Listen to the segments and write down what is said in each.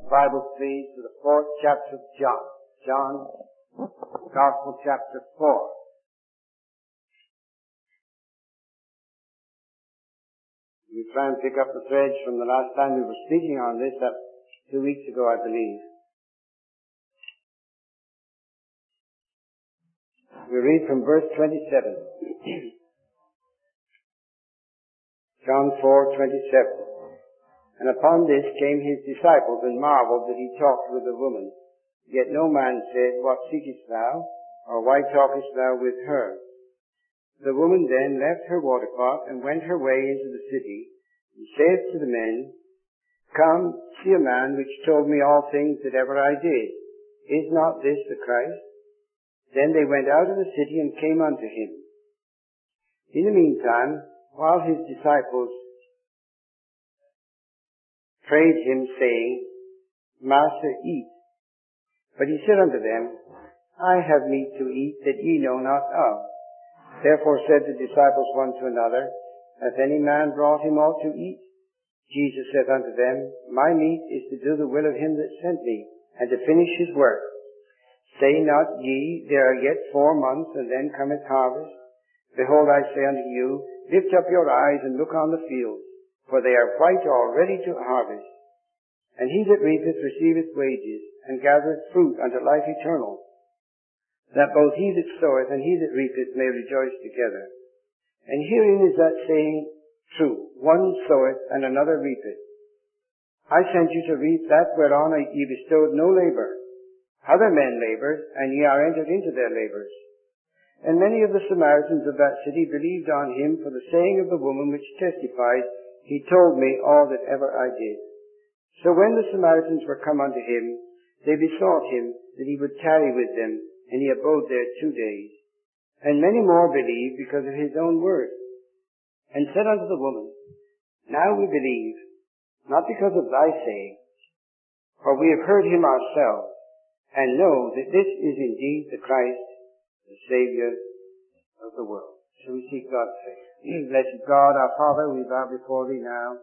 Bible, please, to the 4th chapter of John. John, Gospel, chapter 4. We try and pick up the threads from the last time we were speaking on this, 2 weeks ago, I believe. We read from verse 27. John 4:27. And upon this came his disciples and marveled that he talked with the woman. Yet no man said, What seekest thou? Or why talkest thou with her? The woman then left her waterpot and went her way into the city, and said to the men, Come, see a man which told me all things that ever I did. Is not this the Christ? Then they went out of the city and came unto him. In the meantime, while his disciples prayed him, saying, Master, eat. But he said unto them, I have meat to eat that ye know not of. Therefore said the disciples one to another, Hath any man brought him aught to eat? Jesus said unto them, My meat is to do the will of him that sent me, and to finish his work. Say not ye, There are yet 4 months, and then cometh harvest? Behold, I say unto you, Lift up your eyes and look on the fields, for they are white already to harvest. And he that reapeth receiveth wages, and gathereth fruit unto life eternal, that both he that soweth and he that reapeth may rejoice together. And herein is that saying true, One soweth and another reapeth. I sent you to reap that whereon ye bestowed no labour. Other men laboured, and ye are entered into their labours. And many of the Samaritans of that city believed on him for the saying of the woman which testified, He told me all that ever I did. So when the Samaritans were come unto him, they besought him that he would tarry with them, and he abode there 2 days. And many more believed because of his own word. And said unto the woman, Now we believe, not because of thy saying, for we have heard him ourselves, and know that this is indeed the Christ, the Saviour of the world. Shall we seek God's face? Blessed God, our Father, we bow before thee now,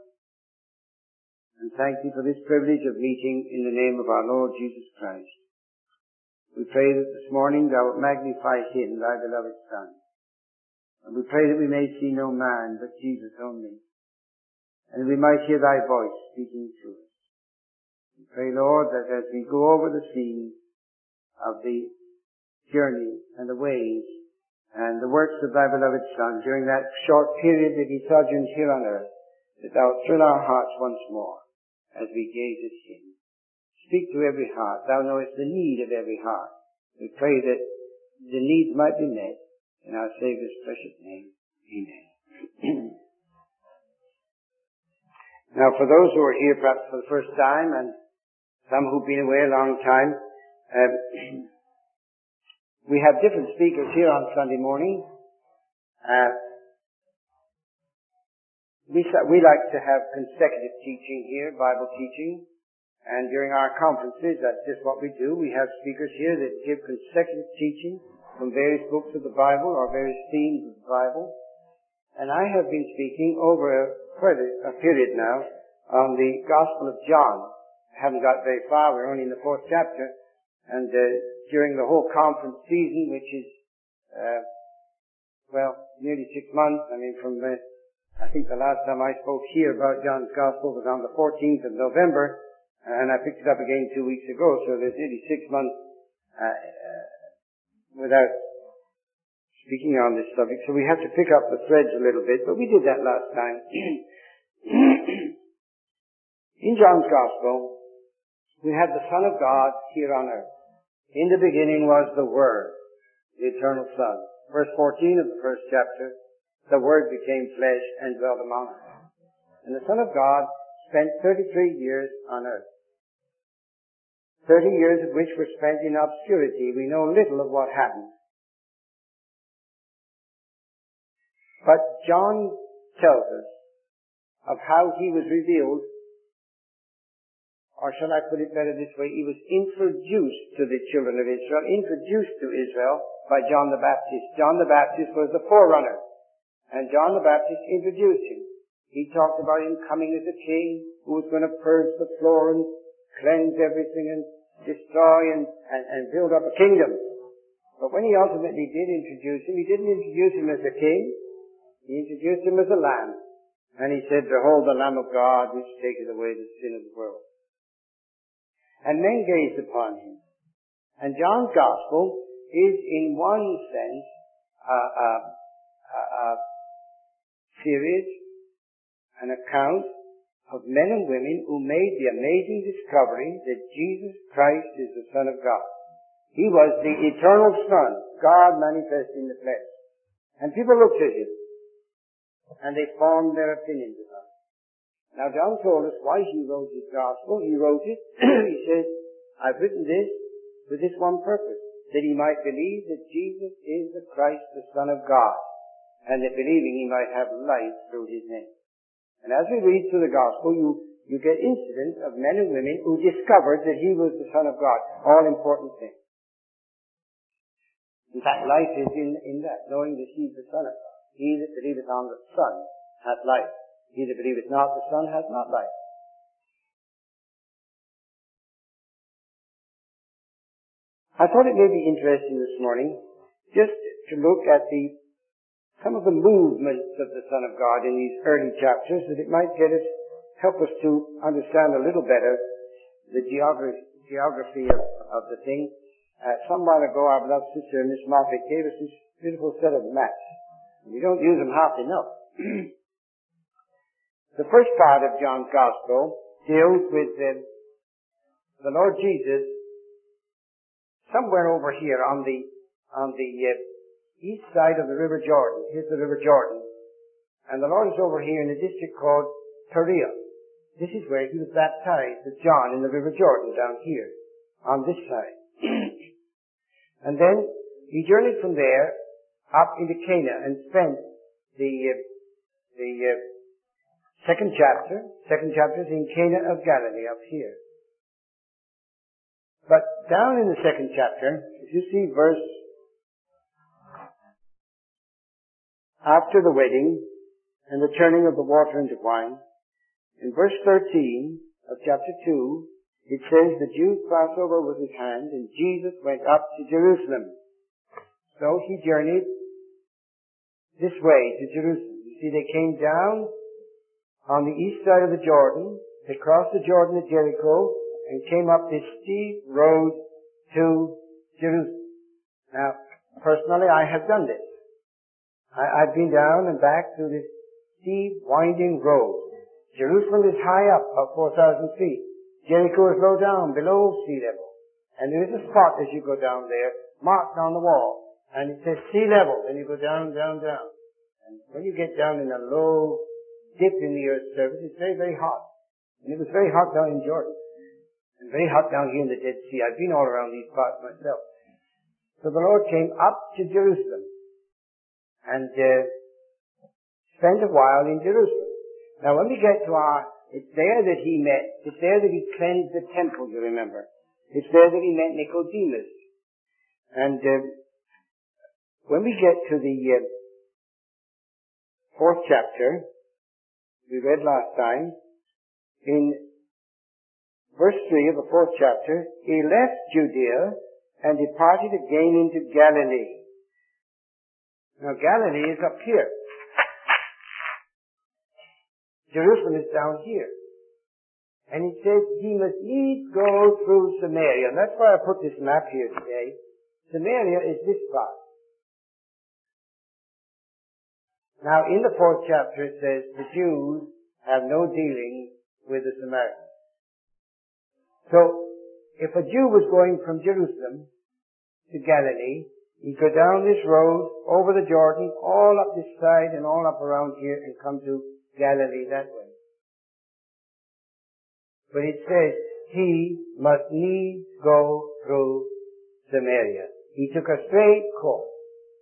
and thank thee for this privilege of meeting in the name of our Lord Jesus Christ. We pray that this morning thou wilt magnify him, thy beloved Son. And we pray that we may see no man but Jesus only, and we might hear thy voice speaking to us. We pray, Lord, that as we go over the scene of the journey and the ways and the works of thy beloved Son during that short period that he sojourned here on earth, that thou wilt thrill our hearts once more as we gaze at him. Speak to every heart. Thou knowest the need of every heart. We pray that the needs might be met in our Saviour's precious name. Amen. Now, for those who are here perhaps for the first time, and some who've been away a long time, we have different speakers here on Sunday morning. We like to have consecutive teaching here, Bible teaching. And during our conferences, that's just what we do. We have speakers here that give consecutive teaching from various books of the Bible or various themes of the Bible. And I have been speaking over a period now on the Gospel of John. I haven't got very far. We're only in the 4th chapter. And during the whole conference season, which is, nearly 6 months, I think the last time I spoke here about John's Gospel was on the 14th of November, and I picked it up again 2 weeks ago, so there's nearly 6 months without speaking on this subject, so we have to pick up the threads a little bit, but we did that last time. In John's Gospel, we have the Son of God here on earth. In the beginning was the Word, the eternal Son. Verse 14 of the 1st chapter, the Word became flesh and dwelt among us. And the Son of God spent 33 years on earth. 30 years of which were spent in obscurity. We know little of what happened. But John tells us of how he was revealed, or shall I put it better this way, he was introduced to the children of Israel, introduced to Israel by John the Baptist. John the Baptist was the forerunner. And John the Baptist introduced him. He talked about him coming as a king who was going to purge the floor and cleanse everything and destroy and build up a kingdom. But when he ultimately did introduce him, he didn't introduce him as a king. He introduced him as a lamb. And he said, "Behold the Lamb of God, which taketh away the sin of the world." And men gazed upon him. And John's Gospel is, in one sense, a series, an account of men and women who made the amazing discovery that Jesus Christ is the Son of God. He was the eternal Son, God manifest in the flesh. And people looked at him, and they formed their opinions about it. Now John told us why he wrote his Gospel. He wrote it, he says, "I've written this with this one purpose, that he might believe that Jesus is the Christ, the Son of God, and that believing he might have life through his name." And as we read through the Gospel, you get incidents of men and women who discovered that he was the Son of God. All important things. In fact, life is in that, knowing that he's the Son of God. He that believeth on the Son hath life. He that believeth not the Son hath not life. I thought it may be interesting this morning just to look at some of the movements of the Son of God in these early chapters, that it might help us to understand a little better the geography of the thing. Some while ago, our beloved sister, Miss Moffat, gave us this beautiful set of maps. We don't use them half enough. The first part of John's Gospel deals with the Lord Jesus somewhere over here on the east side of the River Jordan. Here's the River Jordan. And the Lord is over here in a district called Perea. This is where he was baptized with John in the River Jordan, down here, on this side. And then he journeyed from there up into Cana and spent the second chapter is in Cana of Galilee, up here. But down in the second chapter, if you see verse after the wedding and the turning of the water into wine, in verse 13 of chapter 2, it says the Jews' Passover was at hand, and Jesus went up to Jerusalem. So he journeyed this way to Jerusalem. You see, they came down on the east side of the Jordan. They crossed the Jordan at Jericho and came up this steep road to Jerusalem. Now, personally, I have done this. I've been down and back through this steep, winding road. Jerusalem is high up, about 4,000 feet. Jericho is low down, below sea level. And there is a spot as you go down there, marked on the wall. And it says sea level, and you go down, down, down. And when you get down in a low dip in the earth's surface, it's very, very hot. And it was very hot down in Jordan. And very hot down here in the Dead Sea. I've been all around these parts myself. So the Lord came up to Jerusalem and spent a while in Jerusalem. Now when we get to it's there that he cleansed the temple, you remember. It's there that he met Nicodemus. And when we get to the 4th chapter, we read last time, in verse 3 of the 4th chapter, he left Judea and departed again into Galilee. Now Galilee is up here. Jerusalem is down here. And it says he must needs go through Samaria. And that's why I put this map here today. Samaria is this part. Now in the 4th chapter it says the Jews have no dealing with the Samaritans. So if a Jew was going from Jerusalem to Galilee, he'd go down this road, over the Jordan, all up this side and all up around here and come to Galilee that way. But it says he must needs go through Samaria. He took a straight course.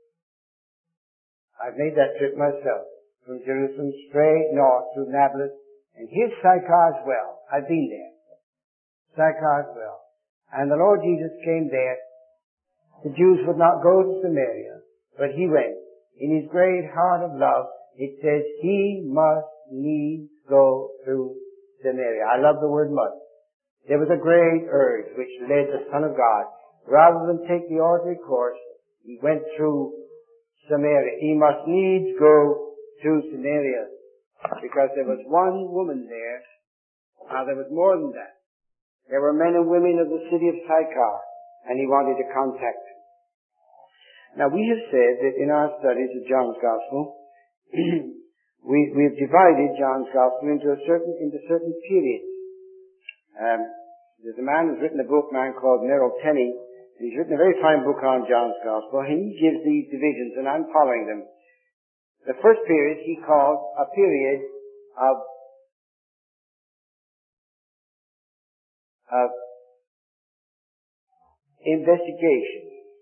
I've made that trip myself, from Jerusalem straight north through Nablus, and here's Sychar as well. I've been there. Sychar as well. And the Lord Jesus came there. The Jews would not go to Samaria, but he went. In his great heart of love, it says he must needs go through Samaria. I love the word must. There was a great urge which led the Son of God. Rather than take the ordinary course, he went through Samaria. He must needs go through Samaria because there was one woman there. There was more than that. There were men and women of the city of Sychar, and he wanted to contact them. Now we have said that in our studies of John's Gospel, we've divided John's Gospel into certain periods. There's a man who's written a book, called Merrill Tenney, and he's written a very fine book on John's Gospel, and he gives these divisions, and I'm following them. The first period he called a period of investigation,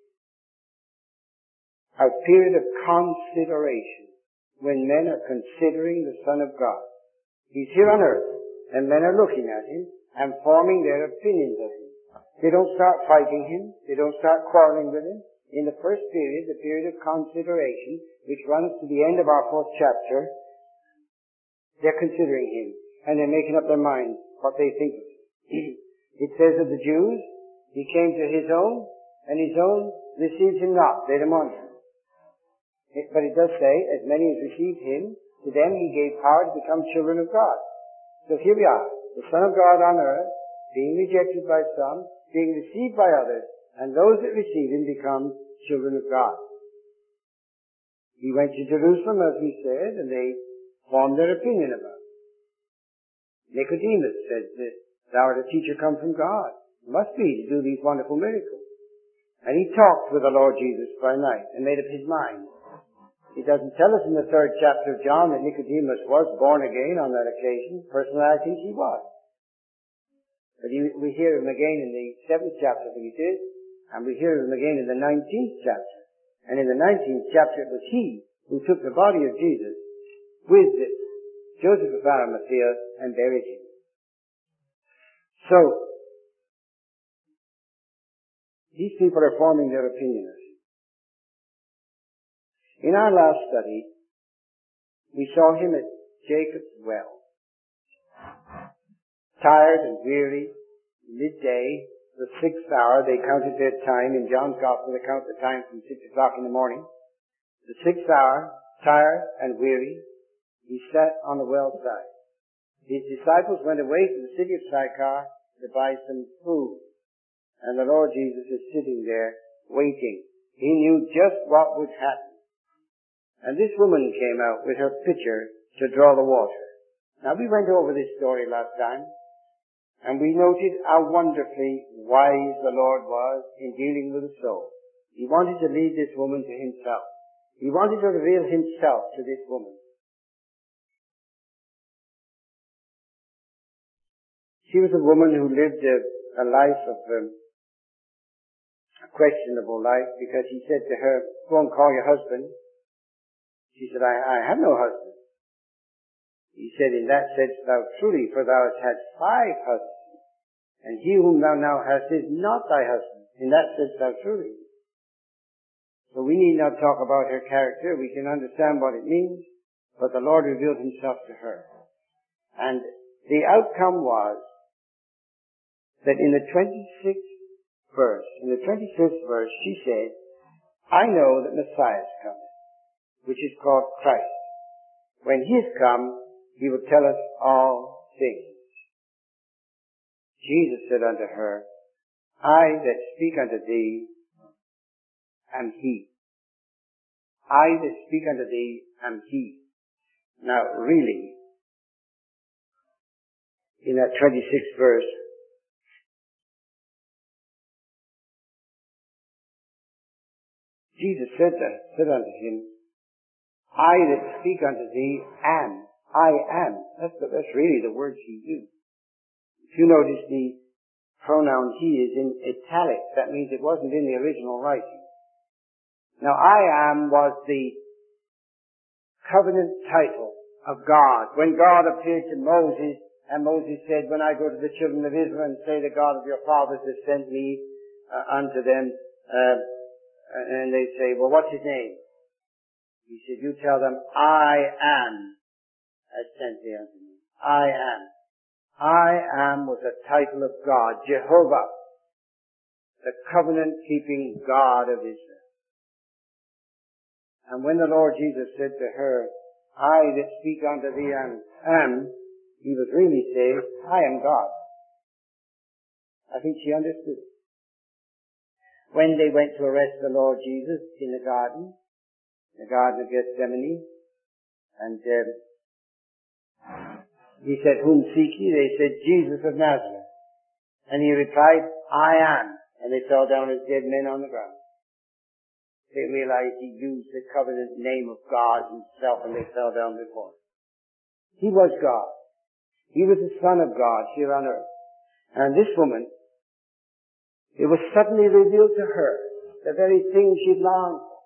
a period of consideration, when men are considering the Son of God. He's here on earth, and men are looking at him and forming their opinions of him. They don't start fighting him. They don't start quarreling with him. In the first period, the period of consideration, which runs to the end of our 4th chapter, they're considering him, and they're making up their minds what they think of him. It says of the Jews, he came to his own, and his own received him not. They demolished him. But it does say, as many as received him, to them he gave power to become children of God. So here we are, the Son of God on earth, being rejected by some, being received by others, and those that receive him become children of God. He went to Jerusalem, as we said, and they formed their opinion about it. Nicodemus said that thou art a teacher come from God. Must be to do these wonderful miracles. And he talked with the Lord Jesus by night and made up his mind. He doesn't tell us in the 3rd chapter of John that Nicodemus was born again on that occasion. Personally, I think he was. But we hear him again in the 7th chapter, I think it is, and we hear him again in the 19th chapter. And in the 19th chapter, it was he who took the body of Jesus with Joseph of Arimathea and buried him. So, these people are forming their opinion of him. In our last study, we saw him at Jacob's well. Tired and weary, midday, the 6th hour, they counted their time. In John's Gospel, they count the time from 6 o'clock in the morning. The 6th hour, tired and weary, he sat on the well side. His disciples went away to the city of Sychar to buy some food. And the Lord Jesus is sitting there, waiting. He knew just what would happen. And this woman came out with her pitcher to draw the water. Now, we went over this story last time, and we noted how wonderfully wise the Lord was in dealing with the soul. He wanted to lead this woman to himself. He wanted to reveal himself to this woman. She was a woman who lived a life of a questionable life, because he said to her, go and call your husband. She said, I have no husband. He said, in that saidst thou truly, for thou hast had 5 husbands, and he whom thou now hast is not thy husband. In that saidst thou truly. So we need not talk about her character. We can understand what it means, but the Lord revealed himself to her. And the outcome was that in the 26th verse, in the 25th verse, she said, I know that Messiah is coming, which is called Christ. When he is come, he will tell us all things. Jesus said unto her, I that speak unto thee am he. I that speak unto thee am he. Now really, in that 26th verse, Jesus said unto him, I that speak unto thee am. I am. That's really the words he used. If you notice, the pronoun he is in italics. That means it wasn't in the original writing. Now, I am was the covenant title of God. When God appeared to Moses, and Moses said, when I go to the children of Israel and say, the God of your fathers has sent me unto them, and they say, well, what's his name? He said, you tell them, I am has sent thee unto me. I am. I am was a title of God, Jehovah, the covenant-keeping God of Israel. And when the Lord Jesus said to her, I that speak unto thee am, he was really saying, I am God. I think she understood. When they went to arrest the Lord Jesus in the Garden of Gethsemane, and he said, whom seek ye? They said, Jesus of Nazareth. And he replied, I am. And they fell down as dead men on the ground. They realized he used the covenant name of God himself, and they fell down before him. He was God. He was the Son of God here on earth. And this woman, it was suddenly revealed to her the very thing she'd longed for.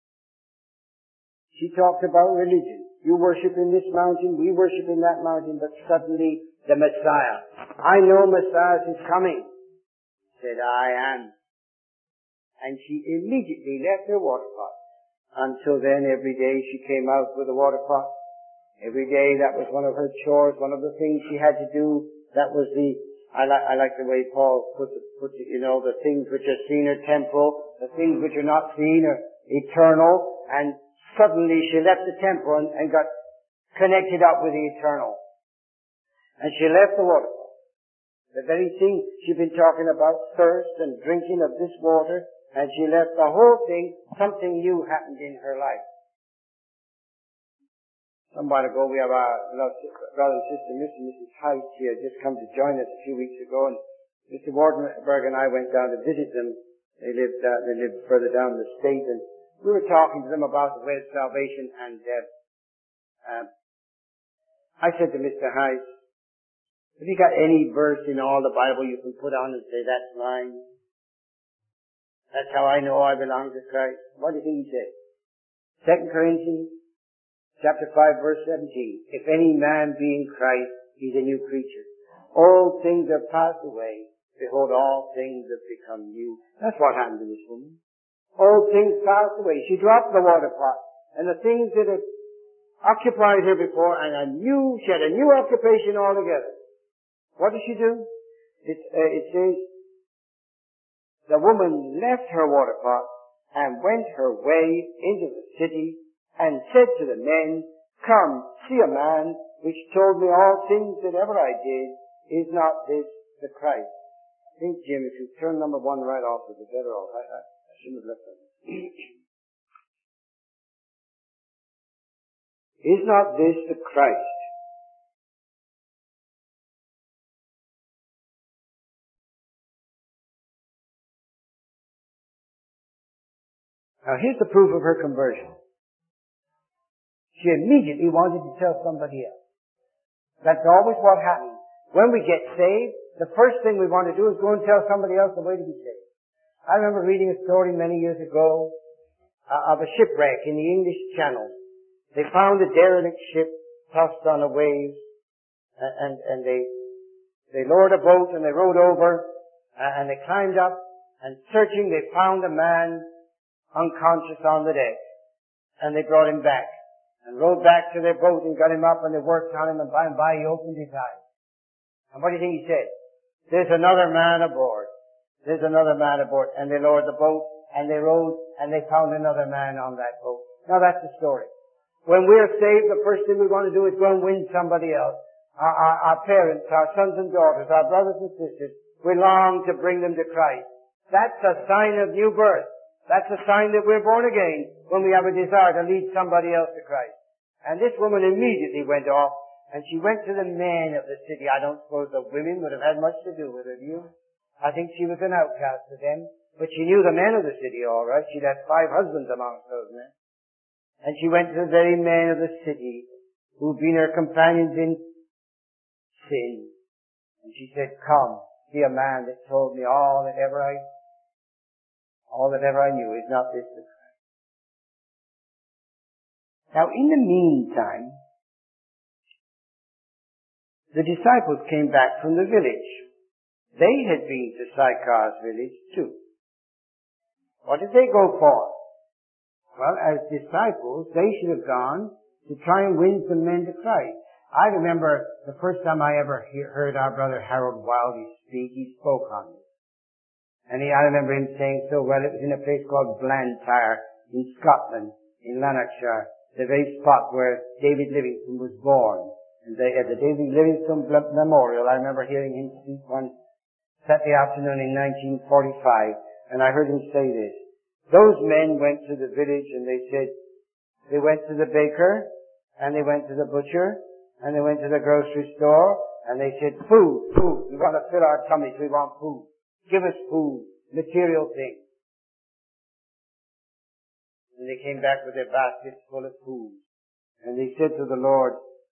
She talked about religion. You worship in this mountain, we worship in that mountain, but suddenly the Messiah. I know Messiah is coming. Said, I am. And she immediately left her water pot. Until then, every day she came out with a water pot. Every day that was one of her chores, one of the things she had to do. That was I like the way Paul put it, the things which are seen are temporal, the things which are not seen are eternal, and suddenly she left the temporal and got connected up with the eternal. And she left the water pot. The very thing she'd been talking about, thirst and drinking of this water, and she left the whole thing. Something new happened in her life. Some while ago, we have our brother and sister, Mr. and Mrs. House here, just come to join us a few weeks ago, and Mr. Wardenberg and I went down to visit them. They lived further down the state, and we were talking to them about the way of salvation, and I said to Mr. House, have you got any verse in all the Bible you can put on and say, that's mine? That's how I know I belong to Christ. What do you think he said? 2 Corinthians chapter 5 verse 17. If any man be in Christ, he's a new creature. All things are passed away. Behold, all things have become new. That's what happened to this woman. All things passed away. She dropped the water pot, and the things that had occupied her before, and she had a new occupation altogether. What did she do? It says, the woman left her water pot and went her way into the city and said to the men, come, see a man which told me all things that ever I did. Is not this the Christ? I think, Jim, if you turn number 1 right off, it'd be better off. I shouldn't have left that. Is not this the Christ? Now here's the proof of her conversion. She immediately wanted to tell somebody else. That's always what happens. When we get saved, the first thing we want to do is go and tell somebody else the way to be saved. I remember reading a story many years ago of a shipwreck in the English Channel. They found a derelict ship tossed on the waves, and they lowered a boat and they rowed over, and they climbed up, and searching they found a man unconscious on the deck. And they brought him back and rowed back to their boat and got him up, and they worked on him, and by and by he opened his eyes. And what do you think he said? There's another man aboard. There's another man aboard. And they lowered the boat and they rowed and they found another man on that boat. Now that's the story. When we're saved, the first thing we want to do is go and win somebody else. Our parents, our sons and daughters, our brothers and sisters, we long to bring them to Christ. That's a sign of new birth. That's a sign that we're born again when we have a desire to lead somebody else to Christ. And this woman immediately went off and she went to the men of the city. I don't suppose the women would have had much to do with her, do you? I think she was an outcast to them. But she knew the men of the city all right. She'd had 5 husbands amongst those men. And she went to the very men of the city who'd been her companions in sin. And she said, come, see a man that told me all that ever I knew. Is not this the Christ? Now, in the meantime, the disciples came back from the village. They had been to Sychar's village too. What did they go for? Well, as disciples, they should have gone to try and win some men to Christ. I remember the first time I ever heard our brother Harold Wildey speak, he spoke on this. And I remember him saying so well, it was in a place called Blantyre in Scotland, in Lanarkshire, the very spot where David Livingstone was born. And at the David Livingstone Memorial, I remember hearing him speak one Saturday afternoon in 1945, and I heard him say this. Those men went to the village and they said, they went to the baker, and they went to the butcher, and they went to the grocery store, and they said, food, food. We want to fill our tummies, we want food. Give us food, material things. And they came back with their baskets full of food. And they said to the Lord,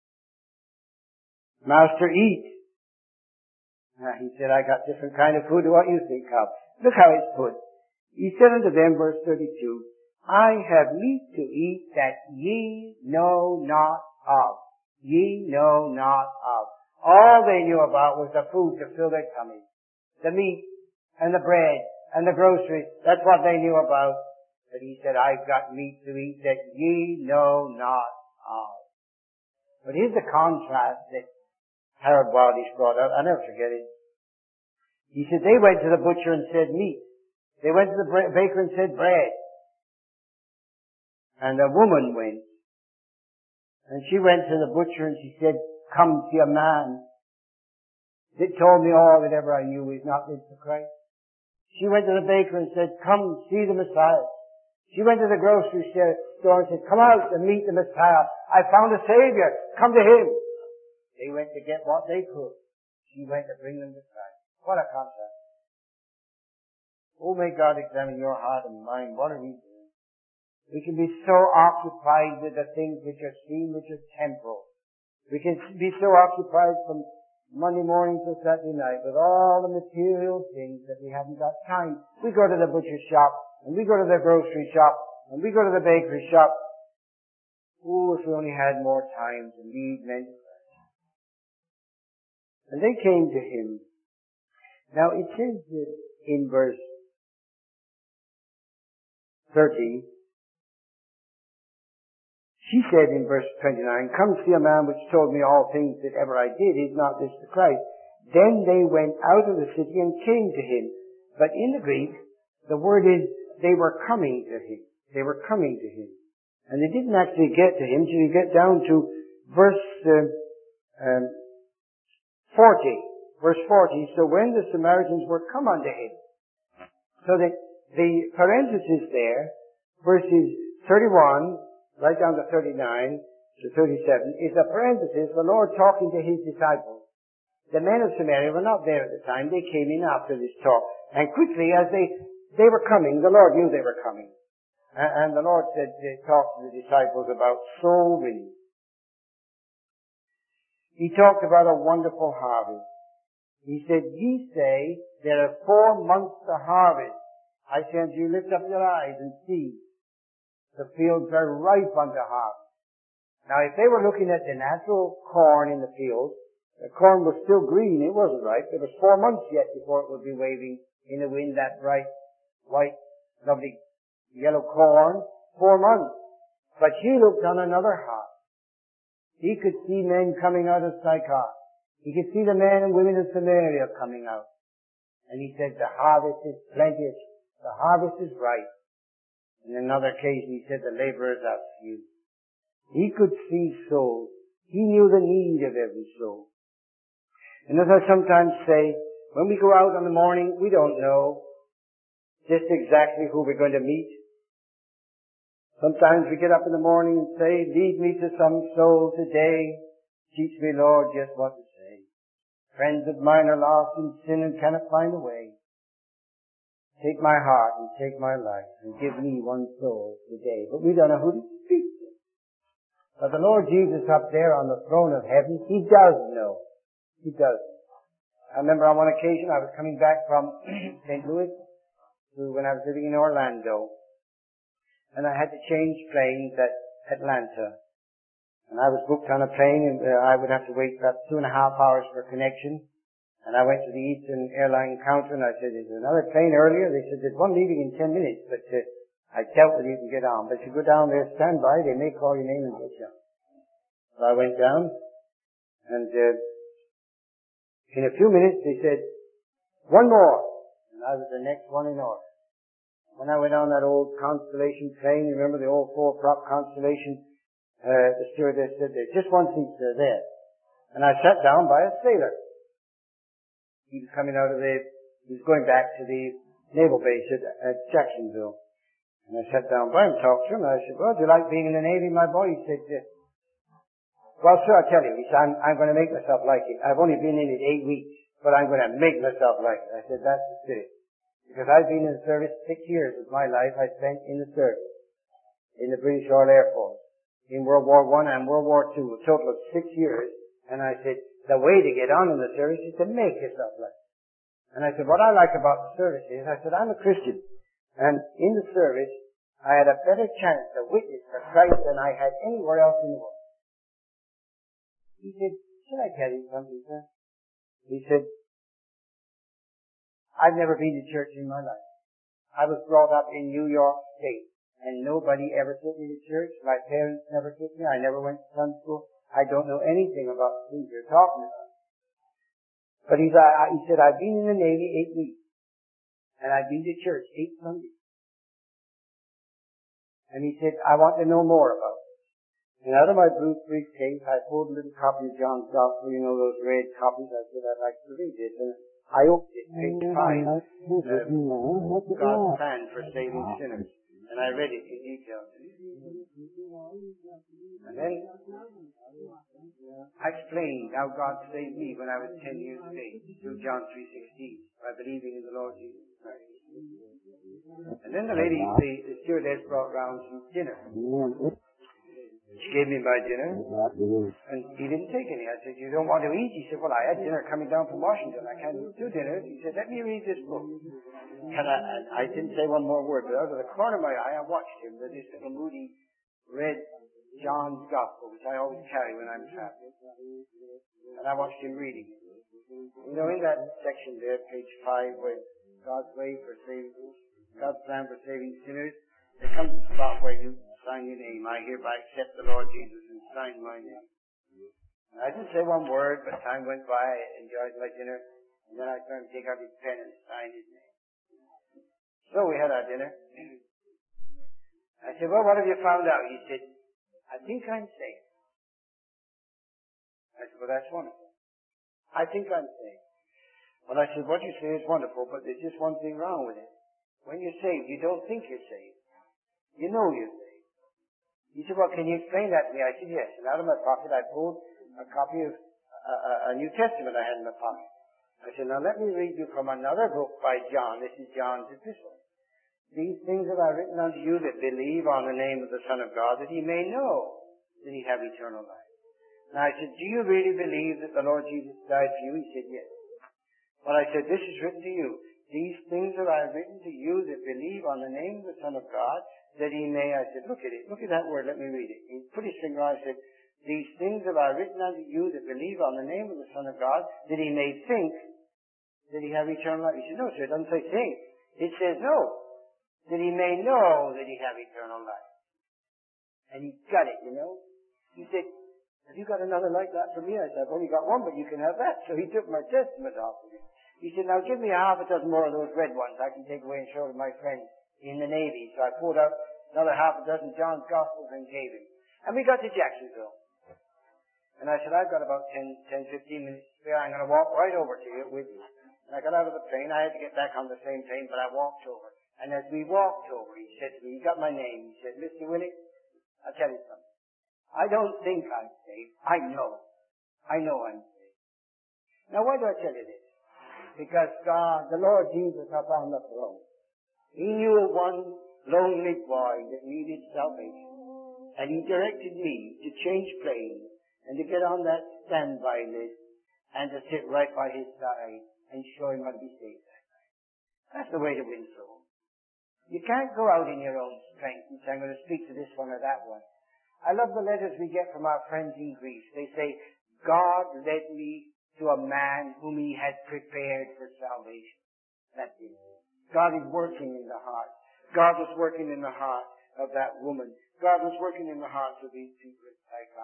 Master, eat. He said, I got different kind of food to what you think of. Look how it's put. He said unto them, verse 32, I have meat to eat that ye know not of. Ye know not of. All they knew about was the food to fill their tummies. The meat and the bread and the groceries. That's what they knew about. But he said, I've got meat to eat that ye know not of. But here's the contrast that Harold Wildey brought out. I'll never forget it. He said, they went to the butcher and said meat. They went to the baker and said bread. And a woman went. And she went to the butcher and she said, come see a man that told me all that ever I knew is not this the Christ. She went to the baker and said, come see the Messiah. She went to the grocery store and said, come out and meet the Messiah. I found a Savior. Come to Him. They went to get what they could. She went to bring them to Christ. What a contrast. Oh, may God examine your heart and mind. What are we doing? We can be so occupied with the things which are seen, which are temporal. We can be so occupied from Monday morning till Saturday night with all the material things that we haven't got time. We go to the butcher shop, and we go to the grocery shop, and we go to the bakery shop. Oh, if we only had more time to lead men to Christ. And they came to Him. Now it says in verse 30, she said in verse 29, come see a man which told me all things that ever I did. Is not this the Christ? Then they went out of the city and came to Him. But in the Greek, the word is they were coming to Him. They were coming to Him. And they didn't actually get to Him till you get down to verse 40. Verse 40, so when the Samaritans were come unto Him. So that the parenthesis there, verses 31, right down to 39 to 37, is a parenthesis, the Lord talking to His disciples. The men of Samaria were not there at the time. They came in after this talk. And quickly, as they were coming, the Lord knew they were coming. And the Lord said, talked to the disciples about soul winning. He talked about a wonderful harvest. He said, ye say, there are 4 months to harvest. I say unto you, lift up your eyes and see. The fields are ripe unto harvest. Now, if they were looking at the natural corn in the field, the corn was still green. It wasn't ripe. There was 4 months yet before it would be waving in the wind, that bright, white, lovely yellow corn. 4 months. But he looked on another harvest. He could see men coming out of Sychar. He could see the men and women of Samaria coming out. And he said, the harvest is plenteous. The harvest is ripe. In another occasion, he said, the laborers are few. He could see souls. He knew the need of every soul. And as I sometimes say, when we go out in the morning, we don't know just exactly who we're going to meet. Sometimes we get up in the morning and say, lead me to some soul today. Teach me, Lord, just what to say. Friends of mine are lost in sin and cannot find a way. Take my heart and take my life and give me one soul today. But we don't know who to speak to. But the Lord Jesus up there on the throne of heaven, He does know. He does. I remember on one occasion I was coming back from St. Louis to when I was living in Orlando. And I had to change planes at Atlanta. And I was booked on a plane and I would have to wait about 2.5 hours for a connection. And I went to the Eastern Airline counter and I said, is there another plane earlier? They said, there's one leaving in 10 minutes, but I doubt whether you can get on. But if you go down there, stand by, they may call your name and get you on. So I went down And in a few minutes they said, one more. And I was the next one in order. When I went on that old Constellation plane, you remember the old four-prop Constellation, the stewardess said, there's just one seat there. And I sat down by a sailor. He was he was going back to the naval base at Jacksonville. And I sat down by him, talked to him, and I said, well, do you like being in the Navy, my boy? He said, well, sir, I'll tell you. He said, I'm going to make myself like it. I've only been in it 8 weeks, but I'm going to make myself like it. I said, that's the spirit. Because I've been in the service 6 years of my life I spent in the service, in the British Royal Air Force, in World War I and World War II, a total of 6 years. And I said, the way to get on in the service is to make yourself like it. And I said, what I like about the service is, I said, I'm a Christian. And in the service, I had a better chance to witness for Christ than I had anywhere else in the world. He said, should I tell you something, sir? He said, I've never been to church in my life. I was brought up in New York State, and nobody ever took me to church. My parents never took me. I never went to Sunday school. I don't know anything about the things you're talking about. But he said, I've been in the Navy 8 weeks, and I've been to church 8 Sundays. And he said, I want to know more about it. And out of my blue briefcase, I pulled a little copy of John's Gospel, you know, those red copies. I said, I'd like to read it. And I opened it, page 5, God's plan for saving sinners. And I read it in detail. And then I explained how God saved me when I was 10 years of age through John 3:16 by believing in the Lord Jesus Christ. And then the lady, the stewardess brought round some dinner. She gave me my dinner, and he didn't take any. I said, you don't want to eat? He said, well, I had dinner coming down from Washington. I can't eat 2 dinners. He said, let me read this book. And I didn't say one more word, but out of the corner of my eye, I watched him with this little Moody read John's Gospel, which I always carry when I'm traveling. And I watched him reading it. You know, in that section there, page 5, where God's plan for saving sinners, there comes a spot where you sign your name. I hereby accept the Lord Jesus and sign my name. And I didn't say one word, but time went by. I enjoyed my dinner. And then I started to take out his pen and sign his name. So we had our dinner. I said, well, what have you found out? He said, I think I'm saved. I said, well, that's wonderful. I think I'm saved. Well, I said, what you say is wonderful, but there's just one thing wrong with it. When you're saved, you don't think you're saved. You know you're saved. He said, well, can you explain that to me? I said, yes. And out of my pocket, I pulled a copy of a New Testament I had in my pocket. I said, now let me read you from another book by John. This is John's epistle. These things have I written unto you that believe on the name of the Son of God, that ye may know that ye have eternal life. And I said, do you really believe that the Lord Jesus died for you? He said, yes. Well, I said, this is written to you. These things have I written to you that believe on the name of the Son of God, that he may, I said, look at it. Look at that word. Let me read it. He put his finger on it. I said, these things have I written unto you that believe on the name of the Son of God, that he may think that he have eternal life. He said, no, sir, it doesn't say think. It says no. That he may know that he have eternal life. And he got it, you know. He said, have you got another like that for me? I said, I've only got one, but you can have that. So he took my testament off of me. He said, now give me half a dozen more of those red ones. I can take away and show to my friends in the Navy. So I pulled out another half a dozen John's Gospels and gave him. And we got to Jacksonville. And I said, I've got about 10, 15 minutes spare. I'm going to walk right over to you with you. And I got out of the plane. I had to get back on the same plane, but I walked over. And as we walked over, he said to me, he got my name. He said, Mr. Willie, I'll tell you something. I don't think I'm saved. I know I'm saved. Now, why do I tell you this? Because God, the Lord Jesus, up on the throne, he knew one lonely boy that needed salvation. And he directed me to change planes and to get on that standby list and to sit right by his side and show him how to be saved that night. That's the way to win souls. You can't go out in your own strength and say, I'm going to speak to this one or that one. I love the letters we get from our friends in Greece. They say, God led me to a man whom he had prepared for salvation. That's it. God is working in the heart. God was working in the heart of that woman. God was working in the hearts of these people like God.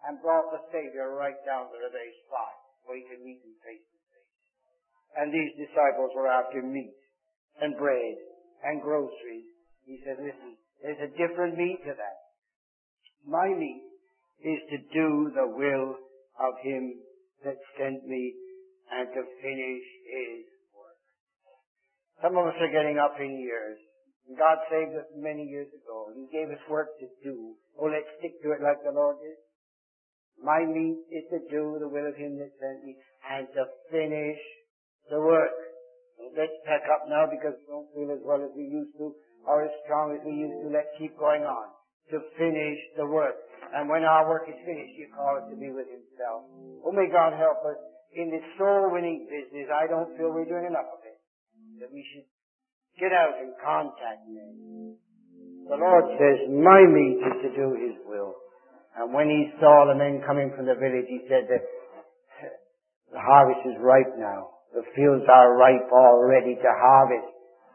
and brought the Savior right down to the very spot where he could meet him face to face. And these disciples were after meat and bread and groceries. He said, listen, there's a different meat to that. My meat is to do the will of him that sent me and to finish his work. Some of us are getting up in years. God saved us many years ago. He gave us work to do. Oh, let's stick to it like the Lord did. My meat is to do the will of him that sent me and to finish the work. So let's pack up now because we don't feel as well as we used to or as strong as we used to. Let's keep going on to finish the work. And when our work is finished, you call it to be with himself. Oh, may God help us in this soul-winning business. I don't feel we're doing enough of it. That we should get out and contact men. The Lord says, my meat is to do his will. And when he saw the men coming from the village, he said that the harvest is ripe now. The fields are ripe, all ready to harvest.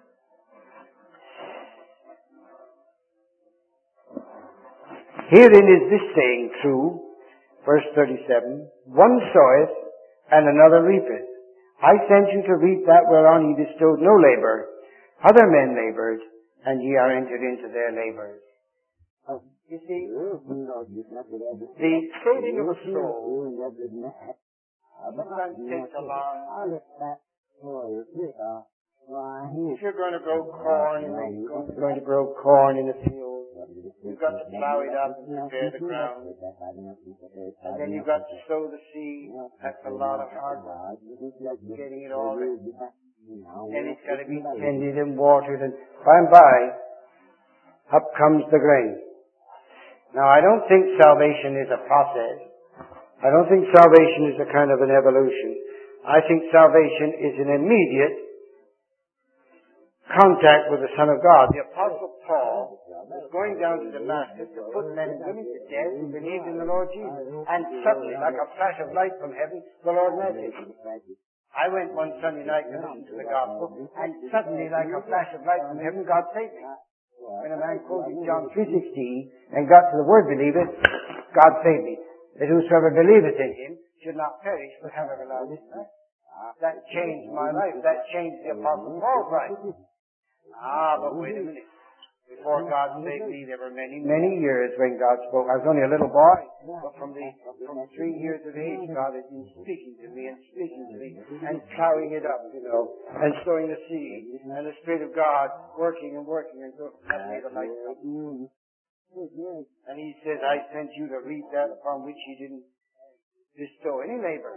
Herein is this saying true, verse 37, one soweth and another reapeth. I sent you to reap that whereon ye bestowed no labor. Other men labored, and ye are entered into their labors. You see, the saving of a soul sometimes takes a long. If you're going to grow corn, you're going to grow corn in the field, you've got to plow it up and prepare the ground. And then you've got to sow the seed. That's a lot of hard work. Getting it all ready. Then it's got to be tended and watered, and by, up comes the grain. Now, I don't think salvation is a process. I don't think salvation is a kind of an evolution. I think salvation is an immediate contact with the Son of God. The Apostle Paul was going down to Damascus to put men and women to death who believed in the Lord Jesus. And suddenly, like a flash of light from heaven, the Lord met him. I went one Sunday night to listen to the gospel, and suddenly, like a flash of light from heaven, God saved me. When a man quoted John 3:16 and got to the word believeth, God saved me. That whosoever believeth in him should not perish but have everlasting life. That changed my life. That changed the Apostle Paul's life. But wait a minute. Before God saved me, there were many, many years when God spoke. I was only a little boy, but from 3 years of age, God had been speaking to me and plowing it up, and sowing the seed, and the Spirit of God working and so that made a light come. And he says, I sent you to reap that upon which you didn't bestow any labor.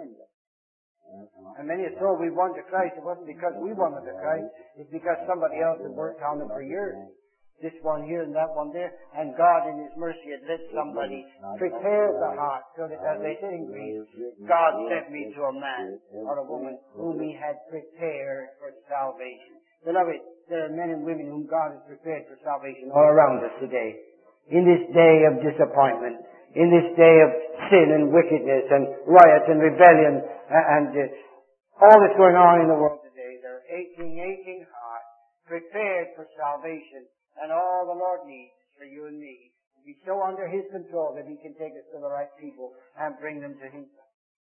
And many have told we won to Christ. It wasn't because we won to Christ. It's because somebody else had worked on them for years. This one here and that one there. And God in his mercy had let somebody prepare the heart so that, as they say in Greece, God sent me to a man or a woman whom he had prepared for salvation. Beloved, there are men and women whom God has prepared for salvation all around us today. In this day of disappointment, in this day of sin and wickedness and riot and rebellion and all that's going on in the world today, there are aching hearts prepared for salvation. And all the Lord needs for you and me to be so under his control that he can take us to the right people and bring them to himself.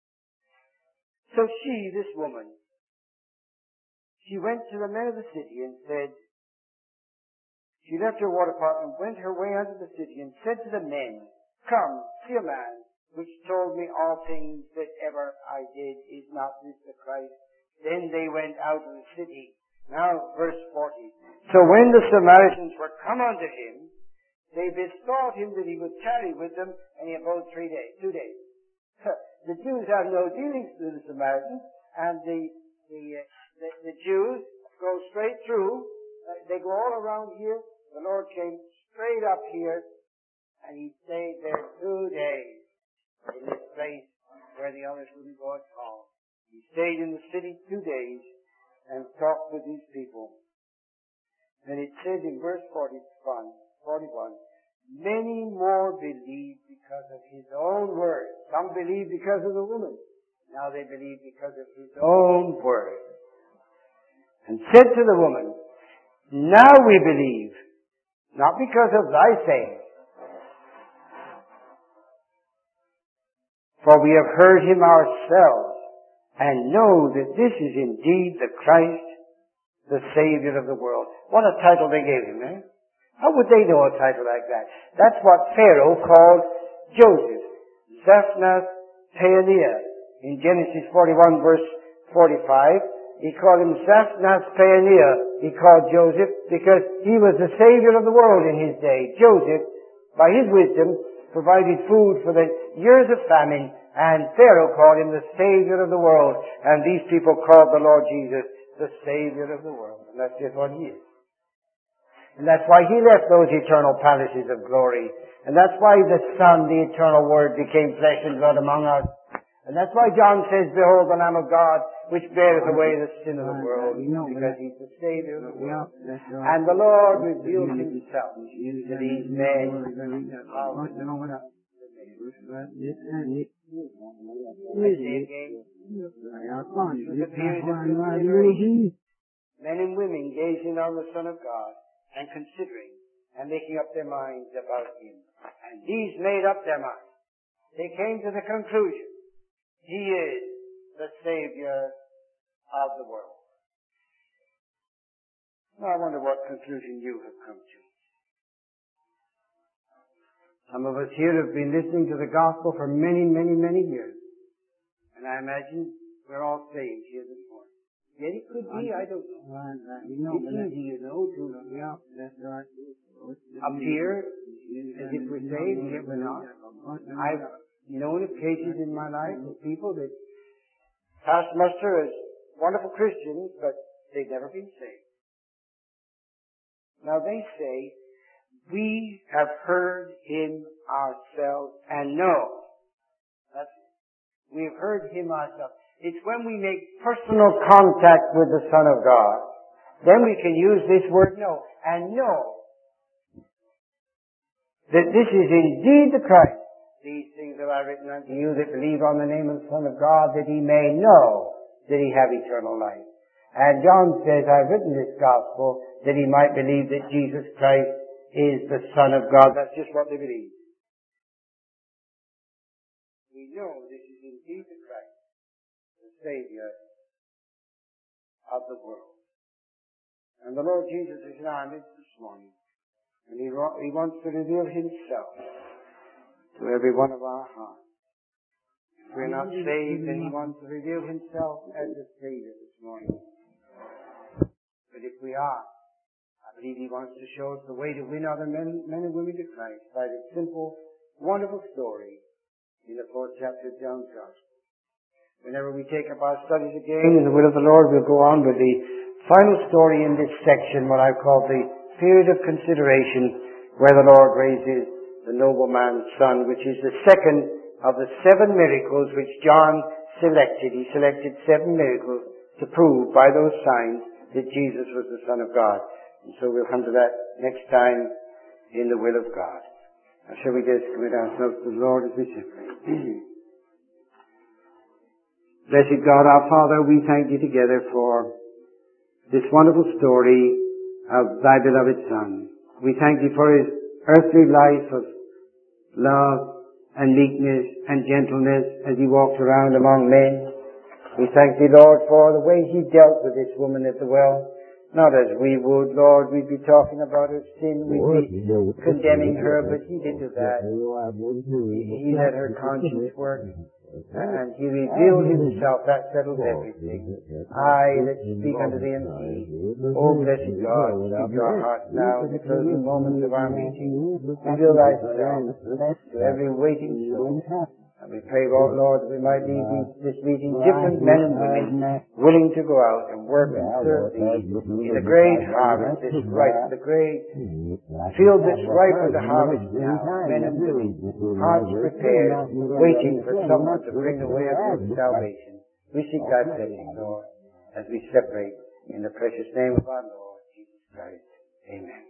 So she, this woman, she went to the men of the city and said, she left her water pot and went her way unto the city and said to the men, come, see a man which told me all things that ever I did. Is not this the Christ? Then they went out of the city. Now, verse 40. So when the Samaritans were come unto him, they besought him that he would tarry with them, and he abode 2 days. The Jews have no dealings with the Samaritans, and the Jews go straight through. They go all around here. The Lord came straight up here, and he stayed there 2 days in this place where the others wouldn't go at all. He stayed in the city 2 days and talked with these people. And it says in verse 41, many more believed because of his own word. Some believed because of the woman. Now they believe because of his own word. And said to the woman, now we believe, not because of thy saying, For we have heard him ourselves, and know that this is indeed the Christ, the Savior of the world. What a title they gave him, eh? How would they know a title like that? That's what Pharaoh called Joseph. Zaphnath Paaneah. In Genesis 41 verse 45, he called him Zaphnath Paaneah. He called Joseph because he was the Savior of the world in his day. Joseph, by his wisdom, provided food for the years of famine, and Pharaoh called him the Savior of the world, and these people called the Lord Jesus the Savior of the world. And that's just what he is. And that's why he left those eternal palaces of glory. And that's why the Son, the eternal Word, became flesh and blood among us. And that's why John says, Behold the Lamb of God, which beareth away the sin of the world, because he's the Savior of the world. And the Lord revealed himself to these men. Men and women gazing on the Son of God and considering and making up their minds about him. And these made up their minds. They came to the conclusion, he is the Savior of the world. Now I wonder what conclusion you have come to. Some of us here have been listening to the gospel for many, many, many years. And I imagine we're all saved here this morning. Yet it could be, I don't know. It's easy, you know, to appear as if we're saved, yet we're not. I've known of cases in my life of people that passed muster as wonderful Christians, but they've never been saved. Now they say, we have heard him ourselves and know. That's it. We have heard him ourselves. It's when we make personal contact with the Son of God, then we can use this word know, and know that this is indeed the Christ. These things have I written unto you that believe on the name of the Son of God, that he may know that he have eternal life. And John says, I've written this gospel that he might believe that Jesus Christ is the Son of God. That's just what they believe. We know this is indeed the Christ, the Savior of the world. And the Lord Jesus is in our midst this morning. And he wants to reveal himself to every one of our hearts. If we're not saved, then he wants to reveal himself as the Savior this morning. But if we are, I believe he wants to show us the way to win other men and women to Christ by the simple, wonderful story in the 4th chapter of John's Gospel. Whenever we take up our studies again in the will of the Lord, we'll go on with the final story in this section, what I've called the period of consideration, where the Lord raises the nobleman's son, which is the second of the 7 miracles which John selected. He selected 7 miracles to prove by those signs that Jesus was the Son of God. And so we'll come to that next time in the will of God. Now shall we just commit ourselves to the Lord as we separate? Blessed God, our Father, we thank you together for this wonderful story of thy beloved Son. We thank you for his earthly life of love and meekness and gentleness as he walked around among men. We thank thee, Lord, for the way he dealt with this woman at the well. Not as we would, Lord, we'd be talking about her sin, we'd be condemning her, but he didn't do that. He let her conscience work, and he revealed himself. That settles everything. I that speak unto thee and thee. Oh, blessed God, speak to our hearts now in the closing moments of our meeting. Reveal thyself to every waiting soul. And we pray, Lord, that we might leave this meeting different men and women willing to go out and work and serve thee in the great harvest that's ripe, the great field that's ripe for the harvest now. Men and women, hearts prepared, waiting for someone to bring the way of your salvation. We seek thy blessing, Lord, as we separate in the precious name of our Lord Jesus Christ. Amen.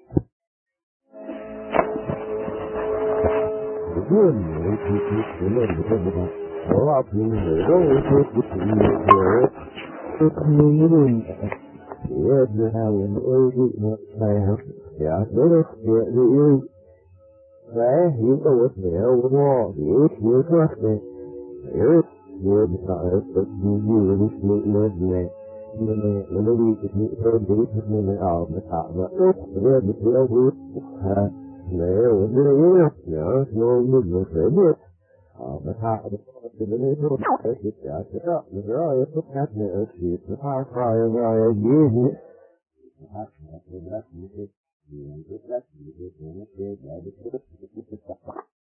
Vừa sợ tự nhiên đi lên nè nên nó đi thì hơn đi nên nó mà sợ mà rồi bị thiếu hụt nếu nhớ nó như thế biết mà tha thì nó nó cái gì đó nó rồi nó khác nữa thì nó phải phải rồi gì nó nó như thế thì nó như thế nó sẽ để được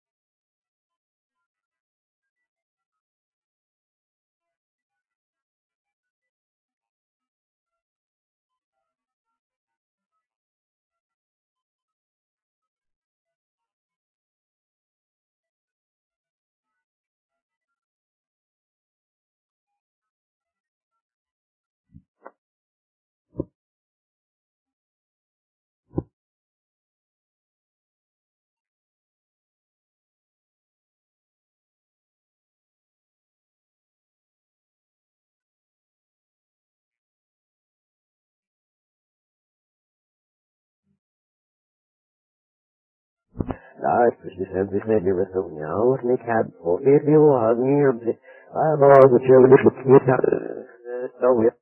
Đó, sempre sempre sonhamos, nem cabe por isso, eu a minha, a bola do teu, deixa eu